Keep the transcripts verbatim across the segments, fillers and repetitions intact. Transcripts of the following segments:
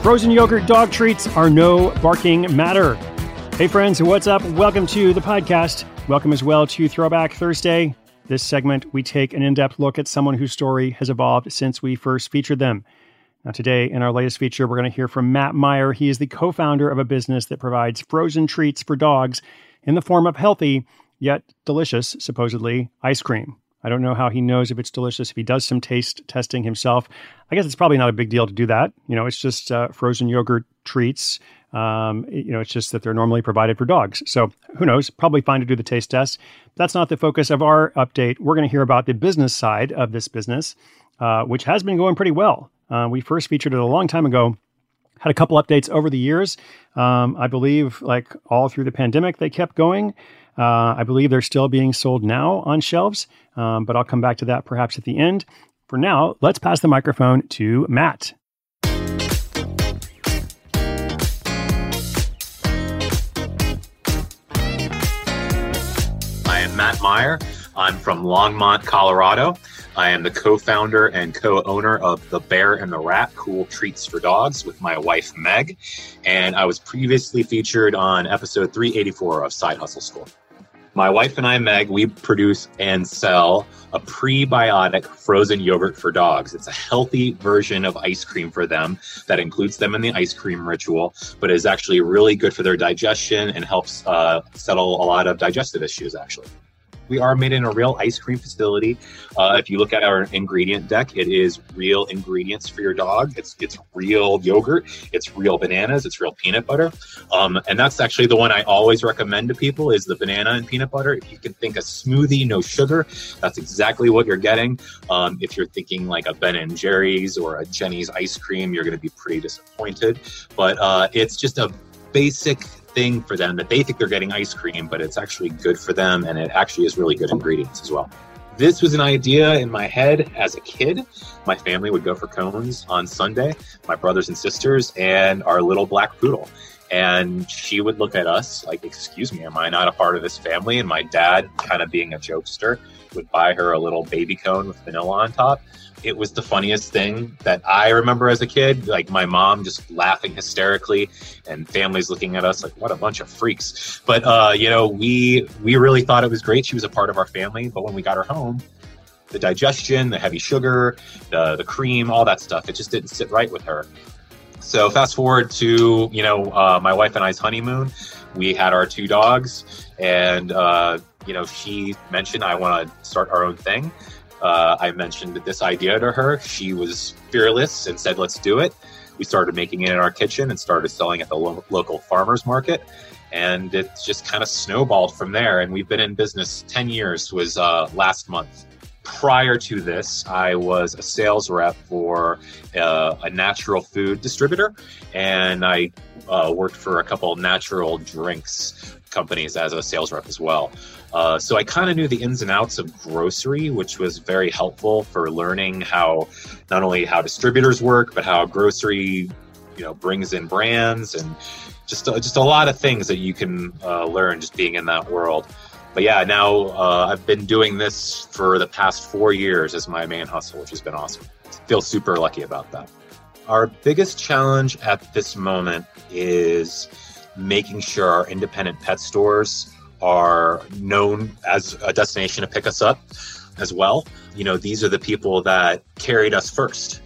Frozen yogurt dog treats are no barking matter. Hey friends, what's up? Welcome to the podcast. Welcome as well to Throwback Thursday. This segment, we take an in-depth look at someone whose story has evolved since we first featured them. Now today, in our latest feature, we're going to hear from Matt Meyer. He is the co-founder of a business that provides frozen treats for dogs in the form of healthy, yet delicious, supposedly, ice cream. I don't know how he knows if it's delicious, if he does some taste testing himself. I guess it's probably not a big deal to do that. You know, it's just uh, frozen yogurt treats. Um, you know, it's just that they're normally provided for dogs. So who knows? Probably fine to do the taste test. That's not the focus of our update. We're going to hear about the business side of this business, uh, which has been going pretty well. Uh, we first featured it a long time ago. Had a couple updates over the years. Um, I believe like all through the pandemic, they kept going. Uh, I believe they're still being sold now on shelves, um, but I'll come back to that perhaps at the end. For now, let's pass the microphone to Matt. I am Matt Meyer. I'm from Longmont, Colorado. I am the co-founder and co-owner of The Bear and the Rat, Cool Treats for Dogs, with my wife, Meg. And I was previously featured on episode three eighty-four of Side Hustle School. My wife and I, Meg, we produce and sell a prebiotic frozen yogurt for dogs. It's a healthy version of ice cream for them that includes them in the ice cream ritual, but is actually really good for their digestion and helps uh, settle a lot of digestive issues, actually. We are made in a real ice cream facility. Uh, if you look at our ingredient deck, it is real ingredients for your dog. It's it's real yogurt. It's real bananas. It's real peanut butter. Um, and that's actually the one I always recommend to people is the banana and peanut butter. If you can think a smoothie, no sugar, that's exactly what you're getting. Um, if you're thinking like a Ben and Jerry's or a Jenny's ice cream, you're going to be pretty disappointed. But uh, it's just a basic thing for them that they think they're getting ice cream, but it's actually good for them, and it actually is really good ingredients as well. This was an idea in my head as a kid. My family would go for cones on Sunday, my brothers and sisters, and our little black poodle. And she would look at us like, excuse me, am I not a part of this family? And my dad, kind of being a jokester, would buy her a little baby cone with vanilla on top. It was the funniest thing that I remember as a kid, like my mom just laughing hysterically and families looking at us like, what a bunch of freaks. But, uh, you know, we we really thought it was great. She was a part of our family. But when we got her home, the digestion, the heavy sugar, the, the cream, all that stuff, it just didn't sit right with her. So fast forward to, you know, uh, my wife and I's honeymoon. We had our two dogs and, uh, you know, she mentioned, I want to start our own thing. Uh, I mentioned this idea to her. She was fearless and said, let's do it. We started making it in our kitchen and started selling at the lo- local farmer's market. And it just kind of snowballed from there. And we've been in business ten years, was uh, last month. Prior to this, I was a sales rep for uh, a natural food distributor. And I uh, worked for a couple natural drinks companies as a sales rep as well. Uh, so I kind of knew the ins and outs of grocery, which was very helpful for learning how not only how distributors work, but how grocery, you know, brings in brands and just uh, just a lot of things that you can uh, learn just being in that world. But yeah, now uh, I've been doing this for the past four years as my main hustle, which has been awesome. I feel super lucky about that. Our biggest challenge at this moment is making sure our independent pet stores are known as a destination to pick us up as well. You know, these are the people that carried us first.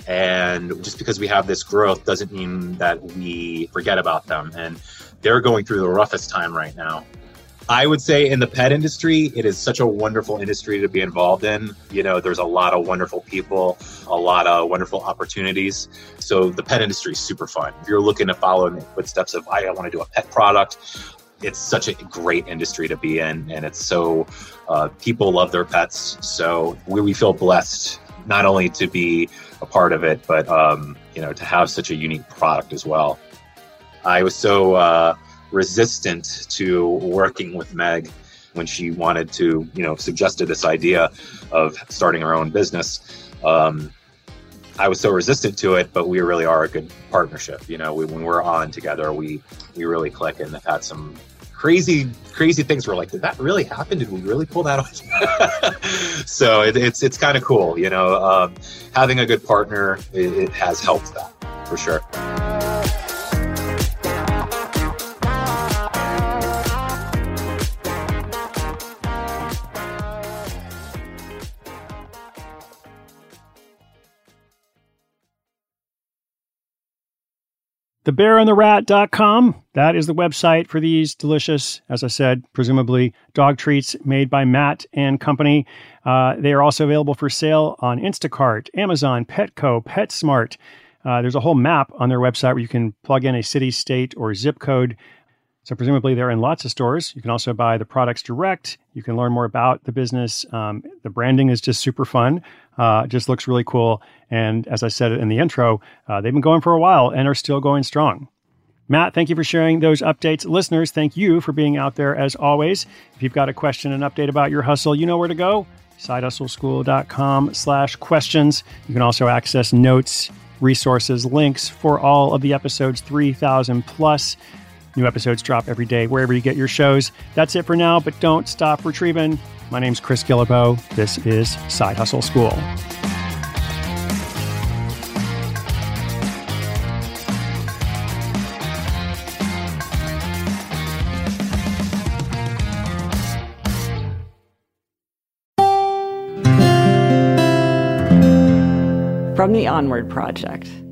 And just because we have this growth doesn't mean that we forget about them. And they're going through the roughest time right now. I would say in the pet industry, it is such a wonderful industry to be involved in. You know, there's a lot of wonderful people, a lot of wonderful opportunities. So the pet industry is super fun. If you're looking to follow in the footsteps of, I want to do a pet product, it's such a great industry to be in. And it's so, uh, people love their pets. So we, we feel blessed not only to be a part of it, but, um, you know, to have such a unique product as well. I was so, uh, resistant to working with Meg when she wanted to, you know, suggested this idea of starting her own business. Um, I was so resistant to it, but we really are a good partnership. You know, we, when we're on together, we, we really click and have had some crazy, crazy things. We're like, did that really happen? Did we really pull that off? So it, it's, it's kind of cool. You know, um, having a good partner, it, it has helped that for sure. the bear and the rat dot com. That is the website for these delicious, as I said, presumably dog treats made by Matt and company. Uh, they are also available for sale on Instacart, Amazon, Petco, PetSmart. Uh, there's a whole map on their website where you can plug in a city, state, or zip code. So presumably they're in lots of stores. You can also buy the products direct. You can learn more about the business. Um, the branding is just super fun. Uh, just looks really cool. And as I said in the intro, uh, they've been going for a while and are still going strong. Matt, thank you for sharing those updates. Listeners, thank you for being out there as always. If you've got a question, an update about your hustle, you know where to go. side hustle school dot com slash questions. You can also access notes, resources, links for all of the episodes, three thousand plus. New episodes drop every day wherever you get your shows. That's it for now, but don't stop retrieving. My name's Chris Guillebeau. This is Side Hustle School. From the Onward Project.